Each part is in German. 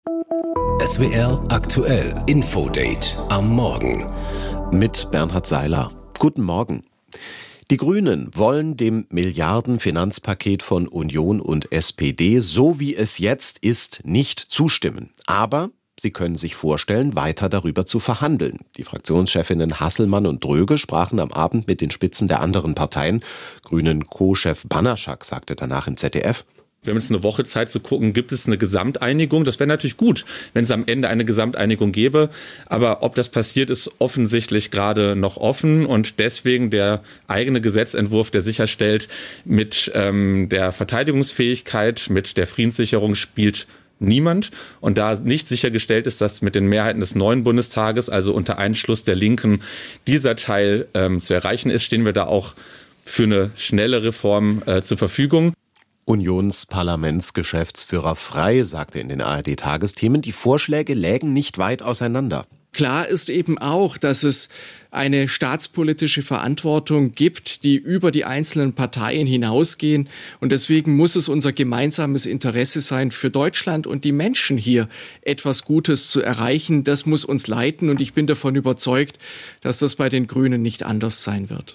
SWR aktuell Infodate am Morgen mit Bernhard Seiler. Guten Morgen. Die Grünen wollen dem Milliarden-Finanzpaket von Union und SPD, so wie es jetzt ist, nicht zustimmen. Aber sie können sich vorstellen, weiter darüber zu verhandeln. Die Fraktionschefinnen Hasselmann und Dröge sprachen am Abend mit den Spitzen der anderen Parteien. Grünen Co-Chef Banaschak sagte danach im ZDF: Wir haben jetzt eine Woche Zeit zu gucken, gibt es eine Gesamteinigung? Das wäre natürlich gut, wenn es am Ende eine Gesamteinigung gäbe. Aber ob das passiert, ist offensichtlich gerade noch offen. Und deswegen der eigene Gesetzentwurf, der sicherstellt, mit der Verteidigungsfähigkeit, mit der Friedenssicherung spielt niemand. Und da nicht sichergestellt ist, dass mit den Mehrheiten des neuen Bundestages, also unter Einschluss der Linken, dieser Teil zu erreichen ist, stehen wir da auch für eine schnelle Reform zur Verfügung. Unionsparlamentsgeschäftsführer Frey sagte in den ARD-Tagesthemen, die Vorschläge lägen nicht weit auseinander. Klar ist eben auch, dass es eine staatspolitische Verantwortung gibt, die über die einzelnen Parteien hinausgehen. Und deswegen muss es unser gemeinsames Interesse sein, für Deutschland und die Menschen hier etwas Gutes zu erreichen. Das muss uns leiten und ich bin davon überzeugt, dass das bei den Grünen nicht anders sein wird.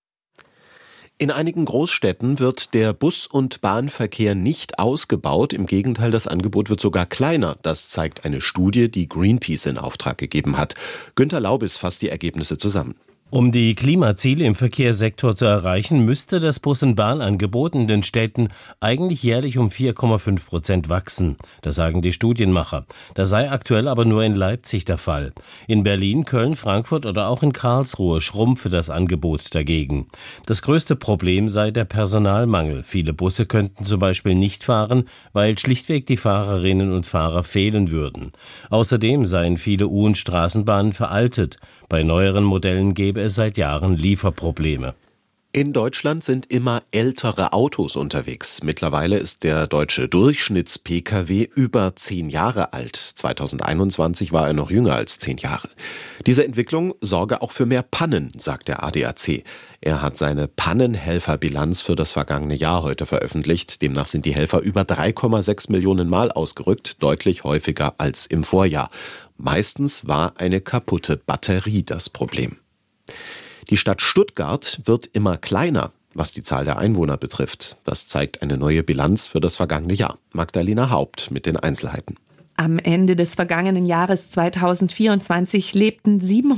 In einigen Großstädten wird der Bus- und Bahnverkehr nicht ausgebaut. Im Gegenteil, das Angebot wird sogar kleiner. Das zeigt eine Studie, die Greenpeace in Auftrag gegeben hat. Günter Laubis fasst die Ergebnisse zusammen. Um die Klimaziele im Verkehrssektor zu erreichen, müsste das Bus- und Bahnangebot in den Städten eigentlich jährlich um 4,5% wachsen. Das sagen die Studienmacher. Das sei aktuell aber nur in Leipzig der Fall. In Berlin, Köln, Frankfurt oder auch in Karlsruhe schrumpfe das Angebot dagegen. Das größte Problem sei der Personalmangel. Viele Busse könnten zum Beispiel nicht fahren, weil schlichtweg die Fahrerinnen und Fahrer fehlen würden. Außerdem seien viele U- und Straßenbahnen veraltet. Bei neueren Modellen gäbe es seit Jahren Lieferprobleme. In Deutschland sind immer ältere Autos unterwegs. Mittlerweile ist der deutsche Durchschnitts-Pkw über 10 Jahre alt. 2021 war er noch jünger als 10 Jahre. Diese Entwicklung sorge auch für mehr Pannen, sagt der ADAC. Er hat seine Pannenhelferbilanz für das vergangene Jahr heute veröffentlicht. Demnach sind die Helfer über 3,6 Millionen Mal ausgerückt, deutlich häufiger als im Vorjahr. Meistens war eine kaputte Batterie das Problem. Die Stadt Stuttgart wird immer kleiner, was die Zahl der Einwohner betrifft. Das zeigt eine neue Bilanz für das vergangene Jahr. Magdalena Haupt mit den Einzelheiten. Am Ende des vergangenen Jahres 2024 lebten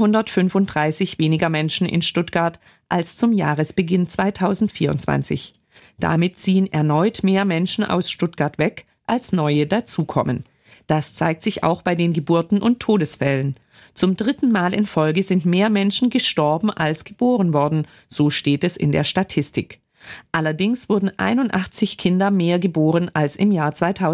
735 weniger Menschen in Stuttgart als zum Jahresbeginn 2024. Damit ziehen erneut mehr Menschen aus Stuttgart weg, als neue dazukommen. Das zeigt sich auch bei den Geburten und Todesfällen. Zum 3. Mal in Folge sind mehr Menschen gestorben als geboren worden, so steht es in der Statistik. Allerdings wurden 81 Kinder mehr geboren als im Jahr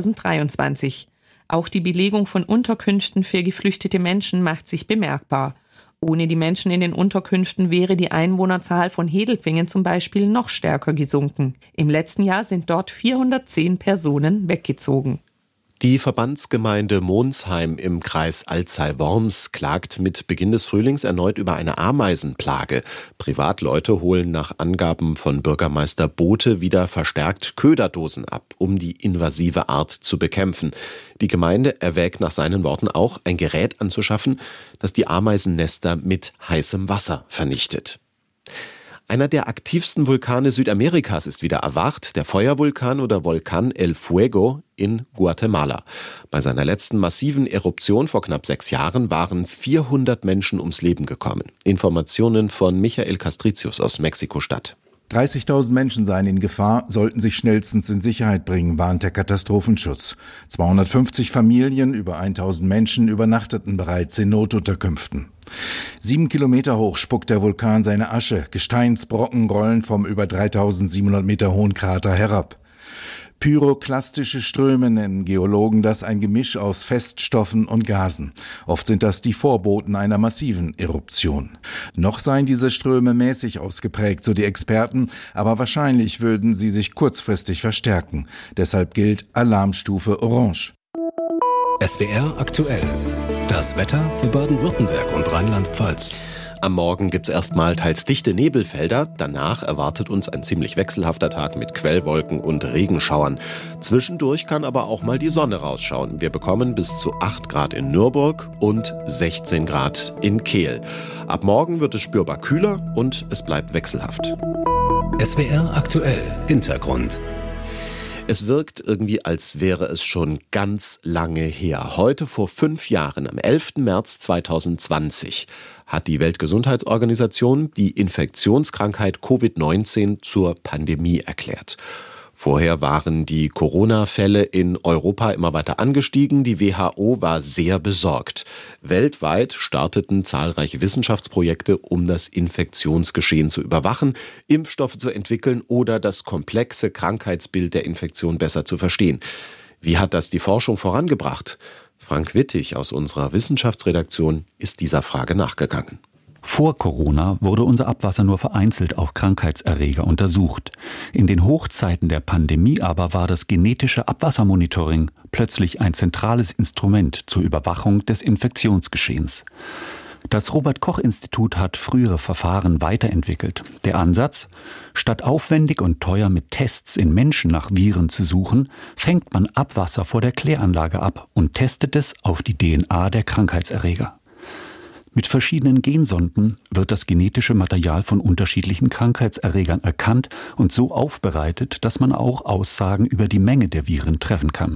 2023. Auch die Belegung von Unterkünften für geflüchtete Menschen macht sich bemerkbar. Ohne die Menschen in den Unterkünften wäre die Einwohnerzahl von Hedelfingen zum Beispiel noch stärker gesunken. Im letzten Jahr sind dort 410 Personen weggezogen. Die Verbandsgemeinde Monsheim im Kreis Alzey-Worms klagt mit Beginn des Frühlings erneut über eine Ameisenplage. Privatleute holen nach Angaben von Bürgermeister Bote wieder verstärkt Köderdosen ab, um die invasive Art zu bekämpfen. Die Gemeinde erwägt nach seinen Worten auch, ein Gerät anzuschaffen, das die Ameisennester mit heißem Wasser vernichtet. Einer der aktivsten Vulkane Südamerikas ist wieder erwacht, der Feuervulkan oder Volcán El Fuego in Guatemala. Bei seiner letzten massiven Eruption vor knapp 6 Jahren waren 400 Menschen ums Leben gekommen. Informationen von Michael Castricius aus Mexiko-Stadt. 30.000 Menschen seien in Gefahr, sollten sich schnellstens in Sicherheit bringen, warnt der Katastrophenschutz. 250 Familien, über 1.000 Menschen übernachteten bereits in Notunterkünften. 7 Kilometer hoch spuckt der Vulkan seine Asche. Gesteinsbrocken rollen vom über 3.700 Meter hohen Krater herab. Pyroklastische Ströme nennen Geologen das ein Gemisch aus Feststoffen und Gasen. Oft sind das die Vorboten einer massiven Eruption. Noch seien diese Ströme mäßig ausgeprägt, so die Experten, aber wahrscheinlich würden sie sich kurzfristig verstärken. Deshalb gilt Alarmstufe Orange. SWR aktuell. Das Wetter für Baden-Württemberg und Rheinland-Pfalz. Am Morgen gibt's erstmal teils dichte Nebelfelder. Danach erwartet uns ein ziemlich wechselhafter Tag mit Quellwolken und Regenschauern. Zwischendurch kann aber auch mal die Sonne rausschauen. Wir bekommen bis zu 8 Grad in Nürburg und 16 Grad in Kehl. Ab morgen wird es spürbar kühler und es bleibt wechselhaft. SWR aktuell Hintergrund. Es wirkt irgendwie, als wäre es schon ganz lange her. Heute vor 5 Jahren, am 11. März 2020, hat die Weltgesundheitsorganisation die Infektionskrankheit Covid-19 zur Pandemie erklärt. Vorher waren die Corona-Fälle in Europa immer weiter angestiegen. Die WHO war sehr besorgt. Weltweit starteten zahlreiche Wissenschaftsprojekte, um das Infektionsgeschehen zu überwachen, Impfstoffe zu entwickeln oder das komplexe Krankheitsbild der Infektion besser zu verstehen. Wie hat das die Forschung vorangebracht? Frank Wittig aus unserer Wissenschaftsredaktion ist dieser Frage nachgegangen. Vor Corona wurde unser Abwasser nur vereinzelt auf Krankheitserreger untersucht. In den Hochzeiten der Pandemie aber war das genetische Abwassermonitoring plötzlich ein zentrales Instrument zur Überwachung des Infektionsgeschehens. Das Robert-Koch-Institut hat frühere Verfahren weiterentwickelt. Der Ansatz: Statt aufwendig und teuer mit Tests in Menschen nach Viren zu suchen, fängt man Abwasser vor der Kläranlage ab und testet es auf die DNA der Krankheitserreger. Mit verschiedenen Gensonden wird das genetische Material von unterschiedlichen Krankheitserregern erkannt und so aufbereitet, dass man auch Aussagen über die Menge der Viren treffen kann.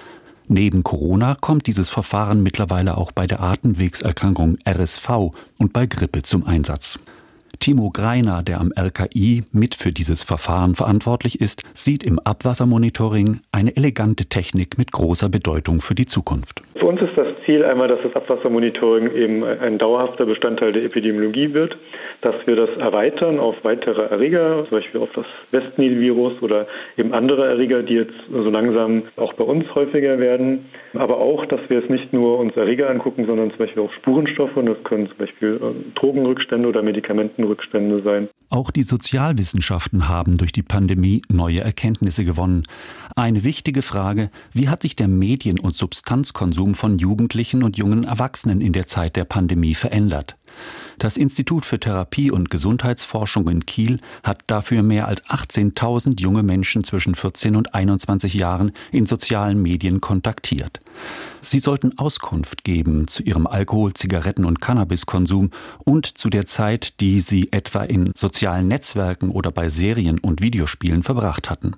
Neben Corona kommt dieses Verfahren mittlerweile auch bei der Atemwegserkrankung RSV und bei Grippe zum Einsatz. Timo Greiner, der am RKI mit für dieses Verfahren verantwortlich ist, sieht im Abwassermonitoring eine elegante Technik mit großer Bedeutung für die Zukunft. Für uns ist das Ziel einmal, dass das Abwassermonitoring eben ein dauerhafter Bestandteil der Epidemiologie wird, dass wir das erweitern auf weitere Erreger, zum Beispiel auf das West-Nil-Virus oder eben andere Erreger, die jetzt so langsam auch bei uns häufiger werden. Aber auch, dass wir es nicht nur uns Erreger angucken, sondern zum Beispiel auch Spurenstoffe. Und das können zum Beispiel Drogenrückstände oder Medikamentenrückstände sein. Auch die Sozialwissenschaften haben durch die Pandemie neue Erkenntnisse gewonnen. Eine wichtige Frage: Wie hat sich der Medien- und Substanzkonsum von Jugendlichen und jungen Erwachsenen in der Zeit der Pandemie verändert? Das Institut für Therapie- und Gesundheitsforschung in Kiel hat dafür mehr als 18.000 junge Menschen zwischen 14 und 21 Jahren in sozialen Medien kontaktiert. Sie sollten Auskunft geben zu ihrem Alkohol-, Zigaretten- und Cannabiskonsum und zu der Zeit, die sie etwa in sozialen Netzwerken oder bei Serien und Videospielen verbracht hatten.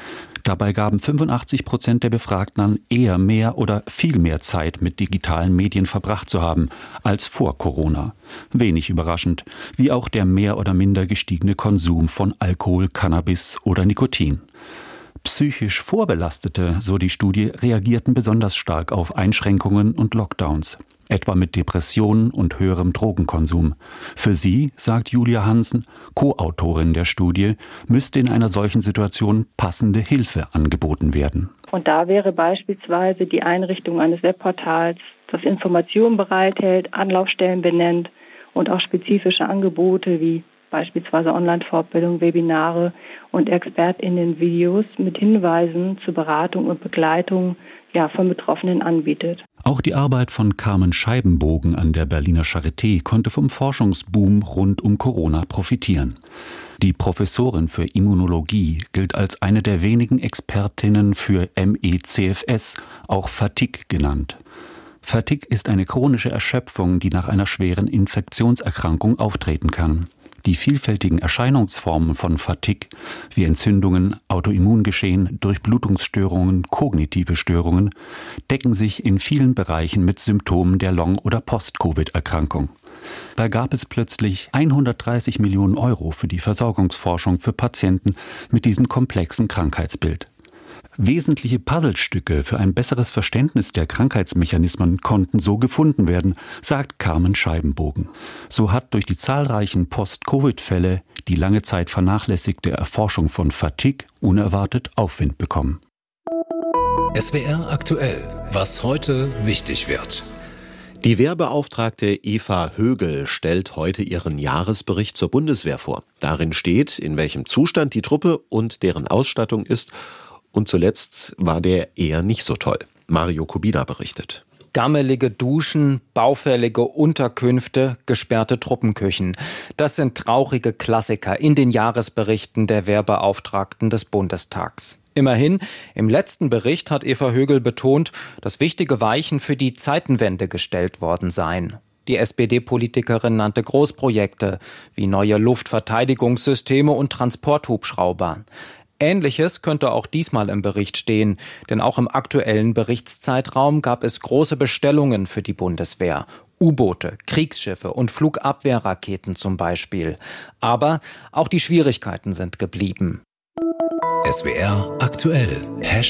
Dabei gaben 85% der Befragten an, eher mehr oder viel mehr Zeit mit digitalen Medien verbracht zu haben als vor Corona. Wenig überraschend, wie auch der mehr oder minder gestiegene Konsum von Alkohol, Cannabis oder Nikotin. Psychisch Vorbelastete, so die Studie, reagierten besonders stark auf Einschränkungen und Lockdowns, etwa mit Depressionen und höherem Drogenkonsum. Für sie, sagt Julia Hansen, Co-Autorin der Studie, müsste in einer solchen Situation passende Hilfe angeboten werden. Und da wäre beispielsweise die Einrichtung eines Webportals, das Informationen bereithält, Anlaufstellen benennt und auch spezifische Angebote wie beispielsweise Online-Fortbildung, Webinare und ExpertInnen-Videos mit Hinweisen zur Beratung und Begleitung von Betroffenen anbietet. Auch die Arbeit von Carmen Scheibenbogen an der Berliner Charité konnte vom Forschungsboom rund um Corona profitieren. Die Professorin für Immunologie gilt als eine der wenigen Expertinnen für ME/CFS, auch Fatigue genannt. Fatigue ist eine chronische Erschöpfung, die nach einer schweren Infektionserkrankung auftreten kann. Die vielfältigen Erscheinungsformen von Fatigue, wie Entzündungen, Autoimmungeschehen, Durchblutungsstörungen, kognitive Störungen, decken sich in vielen Bereichen mit Symptomen der Long- oder Post-Covid-Erkrankung. Da gab es plötzlich 130 Millionen Euro für die Versorgungsforschung für Patienten mit diesem komplexen Krankheitsbild. Wesentliche Puzzlestücke für ein besseres Verständnis der Krankheitsmechanismen konnten so gefunden werden, sagt Carmen Scheibenbogen. So hat durch die zahlreichen Post-Covid-Fälle die lange Zeit vernachlässigte Erforschung von Fatigue unerwartet Aufwind bekommen. SWR aktuell, was heute wichtig wird. Die Wehrbeauftragte Eva Högel stellt heute ihren Jahresbericht zur Bundeswehr vor. Darin steht, in welchem Zustand die Truppe und deren Ausstattung ist. Und zuletzt war der eher nicht so toll. Mario Kubina berichtet. Gammelige Duschen, baufällige Unterkünfte, gesperrte Truppenküchen. Das sind traurige Klassiker in den Jahresberichten der Wehrbeauftragten des Bundestags. Immerhin, im letzten Bericht hat Eva Högel betont, dass wichtige Weichen für die Zeitenwende gestellt worden seien. Die SPD-Politikerin nannte Großprojekte wie neue Luftverteidigungssysteme und Transporthubschrauber. Ähnliches könnte auch diesmal im Bericht stehen, denn auch im aktuellen Berichtszeitraum gab es große Bestellungen für die Bundeswehr. U-Boote, Kriegsschiffe und Flugabwehrraketen zum Beispiel. Aber auch die Schwierigkeiten sind geblieben. SWR aktuell.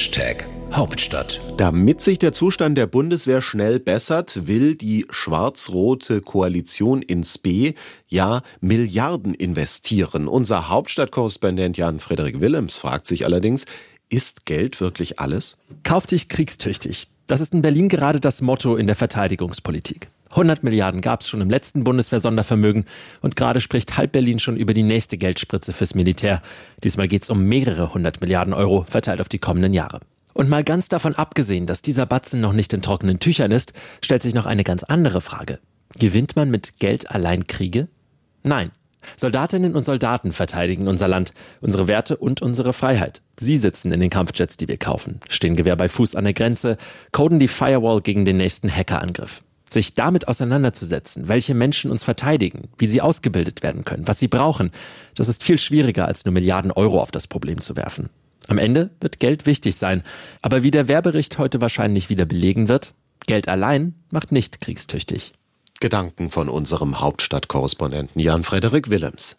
#Hauptstadt. Damit sich der Zustand der Bundeswehr schnell bessert, will die schwarz-rote Koalition in Spe Milliarden investieren. Unser Hauptstadtkorrespondent Jan-Frederik Willems fragt sich allerdings, ist Geld wirklich alles? Kauf dich kriegstüchtig. Das ist in Berlin gerade das Motto in der Verteidigungspolitik. 100 Milliarden gab es schon im letzten Bundeswehr-Sondervermögen und gerade spricht halb Berlin schon über die nächste Geldspritze fürs Militär. Diesmal geht es um mehrere 100 Milliarden Euro verteilt auf die kommenden Jahre. Und mal ganz davon abgesehen, dass dieser Batzen noch nicht in trockenen Tüchern ist, stellt sich noch eine ganz andere Frage. Gewinnt man mit Geld allein Kriege? Nein. Soldatinnen und Soldaten verteidigen unser Land, unsere Werte und unsere Freiheit. Sie sitzen in den Kampfjets, die wir kaufen, stehen Gewehr bei Fuß an der Grenze, coden die Firewall gegen den nächsten Hackerangriff. Sich damit auseinanderzusetzen, welche Menschen uns verteidigen, wie sie ausgebildet werden können, was sie brauchen, das ist viel schwieriger, als nur Milliarden Euro auf das Problem zu werfen. Am Ende wird Geld wichtig sein, aber wie der Wehrbericht heute wahrscheinlich wieder belegen wird, Geld allein macht nicht kriegstüchtig. Gedanken von unserem Hauptstadtkorrespondenten Jan-Frederik Willems.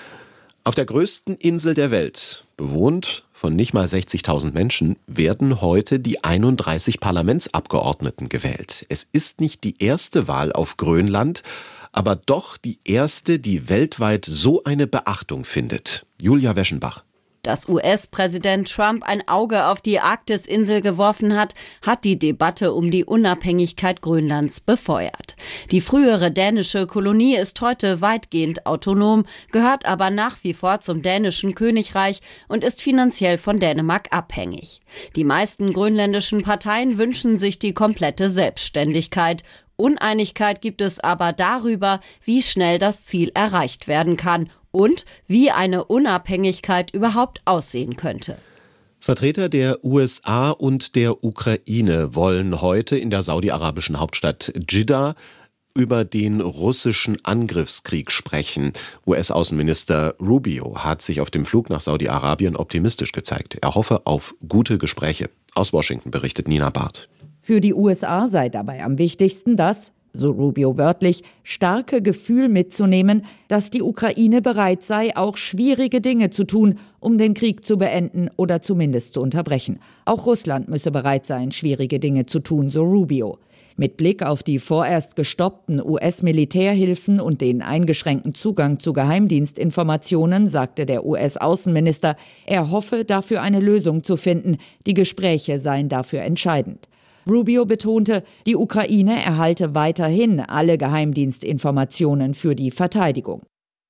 Auf der größten Insel der Welt, bewohnt von nicht mal 60.000 Menschen, werden heute die 31 Parlamentsabgeordneten gewählt. Es ist nicht die erste Wahl auf Grönland, aber doch die erste, die weltweit so eine Beachtung findet. Julia Weschenbach. Dass US-Präsident Trump ein Auge auf die Arktisinsel geworfen hat, hat die Debatte um die Unabhängigkeit Grönlands befeuert. Die frühere dänische Kolonie ist heute weitgehend autonom, gehört aber nach wie vor zum dänischen Königreich und ist finanziell von Dänemark abhängig. Die meisten grönländischen Parteien wünschen sich die komplette Selbstständigkeit. Uneinigkeit gibt es aber darüber, wie schnell das Ziel erreicht werden kann und wie eine Unabhängigkeit überhaupt aussehen könnte. Vertreter der USA und der Ukraine wollen heute in der saudi-arabischen Hauptstadt Dschidda über den russischen Angriffskrieg sprechen. US-Außenminister Rubio hat sich auf dem Flug nach Saudi-Arabien optimistisch gezeigt. Er hoffe auf gute Gespräche. Aus Washington berichtet Nina Barth. Für die USA sei dabei am wichtigsten das, so Rubio wörtlich, starke Gefühl mitzunehmen, dass die Ukraine bereit sei, auch schwierige Dinge zu tun, um den Krieg zu beenden oder zumindest zu unterbrechen. Auch Russland müsse bereit sein, schwierige Dinge zu tun, so Rubio. Mit Blick auf die vorerst gestoppten US-Militärhilfen und den eingeschränkten Zugang zu Geheimdienstinformationen sagte der US-Außenminister, er hoffe, dafür eine Lösung zu finden. Die Gespräche seien dafür entscheidend. Rubio betonte, die Ukraine erhalte weiterhin alle Geheimdienstinformationen für die Verteidigung.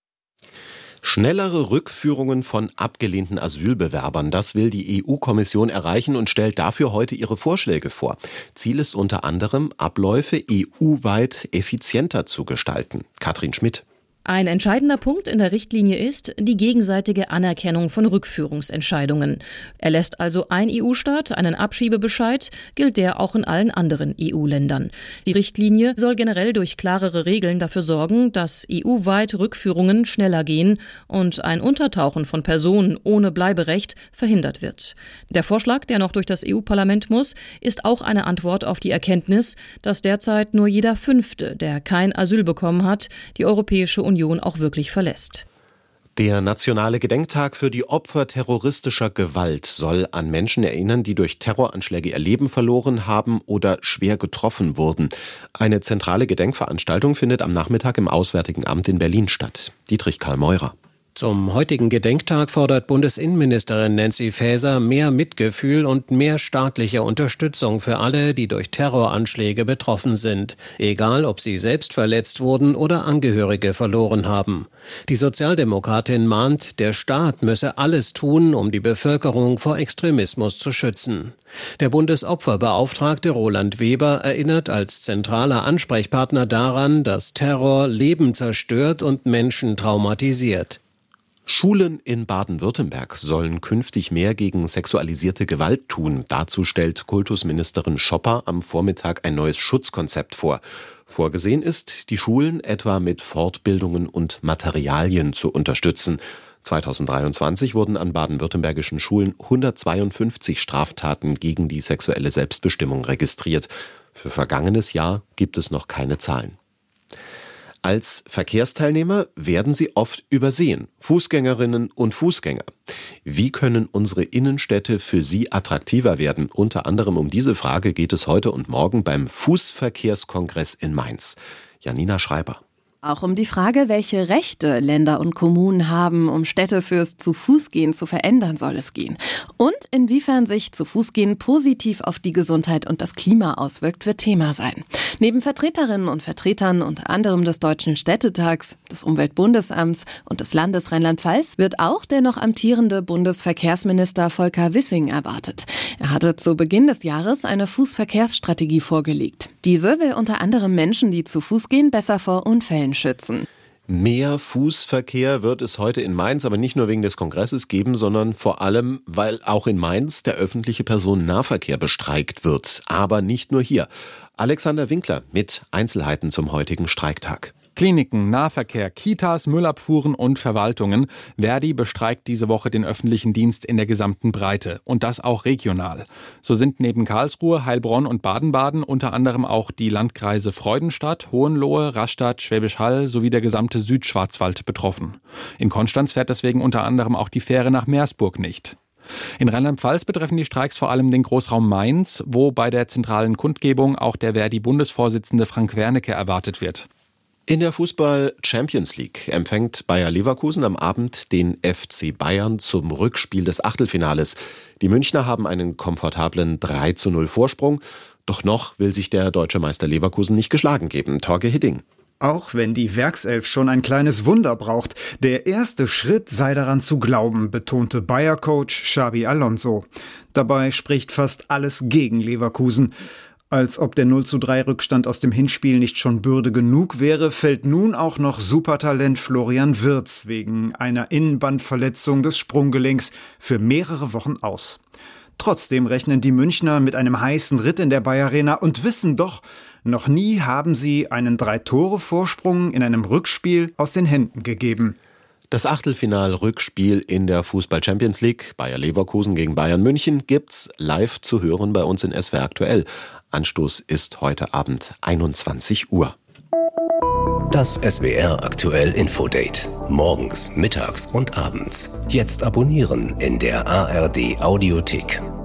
Schnellere Rückführungen von abgelehnten Asylbewerbern, das will die EU-Kommission erreichen und stellt dafür heute ihre Vorschläge vor. Ziel ist unter anderem, Abläufe EU-weit effizienter zu gestalten. Katrin Schmidt. Ein entscheidender Punkt in der Richtlinie ist die gegenseitige Anerkennung von Rückführungsentscheidungen. Erlässt also ein EU-Staat einen Abschiebebescheid, gilt der auch in allen anderen EU-Ländern. Die Richtlinie soll generell durch klarere Regeln dafür sorgen, dass EU-weit Rückführungen schneller gehen und ein Untertauchen von Personen ohne Bleiberecht verhindert wird. Der Vorschlag, der noch durch das EU-Parlament muss, ist auch eine Antwort auf die Erkenntnis, dass derzeit nur jeder Fünfte, der kein Asyl bekommen hat, die Europäische Union auch wirklich verlässt. Der nationale Gedenktag für die Opfer terroristischer Gewalt soll an Menschen erinnern, die durch Terroranschläge ihr Leben verloren haben oder schwer getroffen wurden. Eine zentrale Gedenkveranstaltung findet am Nachmittag im Auswärtigen Amt in Berlin statt. Dietrich Karl Meurer. Zum heutigen Gedenktag fordert Bundesinnenministerin Nancy Faeser mehr Mitgefühl und mehr staatliche Unterstützung für alle, die durch Terroranschläge betroffen sind, egal ob sie selbst verletzt wurden oder Angehörige verloren haben. Die Sozialdemokratin mahnt, der Staat müsse alles tun, um die Bevölkerung vor Extremismus zu schützen. Der Bundesopferbeauftragte Roland Weber erinnert als zentraler Ansprechpartner daran, dass Terror Leben zerstört und Menschen traumatisiert. Schulen in Baden-Württemberg sollen künftig mehr gegen sexualisierte Gewalt tun. Dazu stellt Kultusministerin Schopper am Vormittag ein neues Schutzkonzept vor. Vorgesehen ist, die Schulen etwa mit Fortbildungen und Materialien zu unterstützen. 2023 wurden an baden-württembergischen Schulen 152 Straftaten gegen die sexuelle Selbstbestimmung registriert. Für vergangenes Jahr gibt es noch keine Zahlen. Als Verkehrsteilnehmer werden sie oft übersehen, Fußgängerinnen und Fußgänger. Wie können unsere Innenstädte für sie attraktiver werden? Unter anderem um diese Frage geht es heute und morgen beim Fußverkehrskongress in Mainz. Janina Schreiber. Auch um die Frage, welche Rechte Länder und Kommunen haben, um Städte fürs Zu-Fuß-Gehen zu verändern, soll es gehen. Und inwiefern sich Zu-Fuß-Gehen positiv auf die Gesundheit und das Klima auswirkt, wird Thema sein. Neben Vertreterinnen und Vertretern unter anderem des Deutschen Städtetags, des Umweltbundesamts und des Landes Rheinland-Pfalz wird auch der noch amtierende Bundesverkehrsminister Volker Wissing erwartet. Er hatte zu Beginn des Jahres eine Fußverkehrsstrategie vorgelegt. Diese will unter anderem Menschen, die zu Fuß gehen, besser vor Unfällen schützen. Mehr Fußverkehr wird es heute in Mainz, aber nicht nur wegen des Kongresses geben, sondern vor allem, weil auch in Mainz der öffentliche Personennahverkehr bestreikt wird. Aber nicht nur hier. Alexander Winkler mit Einzelheiten zum heutigen Streiktag. Kliniken, Nahverkehr, Kitas, Müllabfuhren und Verwaltungen. Verdi bestreikt diese Woche den öffentlichen Dienst in der gesamten Breite. Und das auch regional. So sind neben Karlsruhe, Heilbronn und Baden-Baden unter anderem auch die Landkreise Freudenstadt, Hohenlohe, Rastatt, Schwäbisch Hall sowie der gesamte Südschwarzwald betroffen. In Konstanz fährt deswegen unter anderem auch die Fähre nach Meersburg nicht. In Rheinland-Pfalz betreffen die Streiks vor allem den Großraum Mainz, wo bei der zentralen Kundgebung auch der Verdi-Bundesvorsitzende Frank Wernicke erwartet wird. In der Fußball-Champions League empfängt Bayer Leverkusen am Abend den FC Bayern zum Rückspiel des Achtelfinales. Die Münchner haben einen komfortablen 3:0 Vorsprung. Doch noch will sich der deutsche Meister Leverkusen nicht geschlagen geben. Torge Hidding. Auch wenn die Werkself schon ein kleines Wunder braucht, der erste Schritt sei daran zu glauben, betonte Bayer-Coach Xabi Alonso. Dabei spricht fast alles gegen Leverkusen. Als ob der 0:3 Rückstand aus dem Hinspiel nicht schon Bürde genug wäre, fällt nun auch noch Supertalent Florian Wirtz wegen einer Innenbandverletzung des Sprunggelenks für mehrere Wochen aus. Trotzdem rechnen die Münchner mit einem heißen Ritt in der Bayer Arena und wissen doch, noch nie haben sie einen 3-Tore-Vorsprung in einem Rückspiel aus den Händen gegeben. Das Achtelfinal-Rückspiel in der Fußball-Champions League, Bayer Leverkusen gegen Bayern München, gibt's live zu hören bei uns in SWR aktuell. Anstoß ist heute Abend 21 Uhr. Das SWR aktuell Infodate. Morgens, mittags und abends. Jetzt abonnieren in der ARD Audiothek.